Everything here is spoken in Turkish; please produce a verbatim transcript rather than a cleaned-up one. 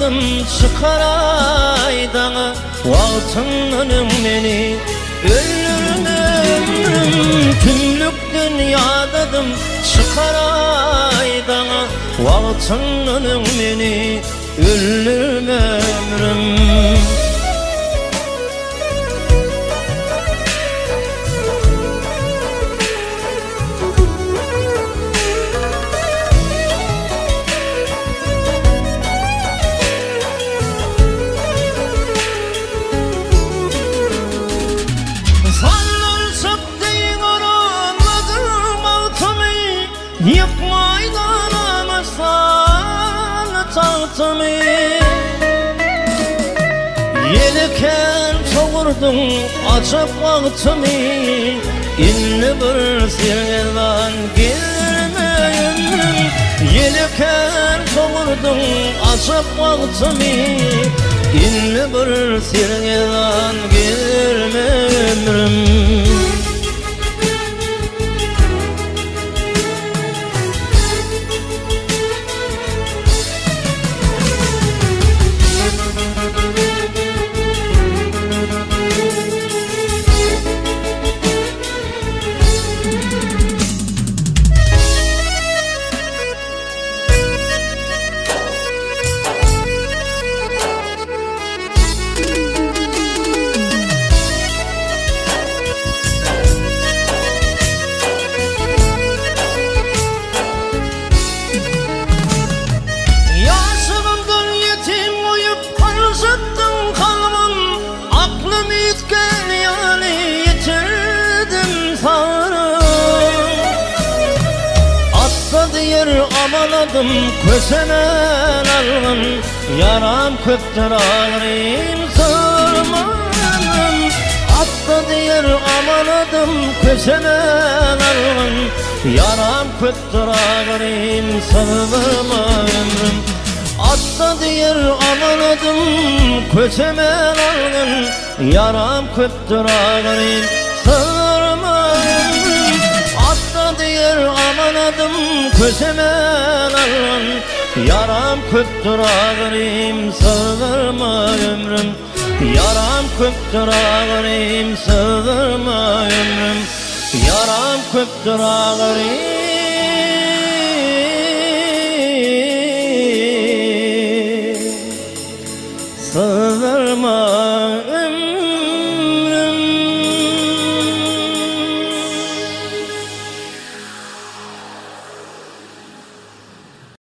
yağladım çıkar aydağa, vaktinden beni öldürün ömrüm. Tümlük dünyadadım çıkar aydağa, vaktinden beni öldürün ömrüm. Yıkmaydan amasan tahtımı, yelken soğurdun açıp vaktimi. İnli bir sevdan gelme ömrüm, yelken soğurdun açıp vaktimi. İnli bir sevdan gelme ömrüm. Amaladım kösenen algın, yaram köptür ağrıyım sırmanım. Atla diyer amaladım kösenen algın, yaram köptür ağrıyım sırma ömrüm. Atla diyer amaladım kösenen algın, yaram köptür ağrıyım sırma ömrüm. Atla diyer amaladım kösemen algın, yaram köptür ağrıyım sığdırma ömrüm. Yaram köptür ağrıyım sığdırma ömrüm. Yaram köptür ağrıyım.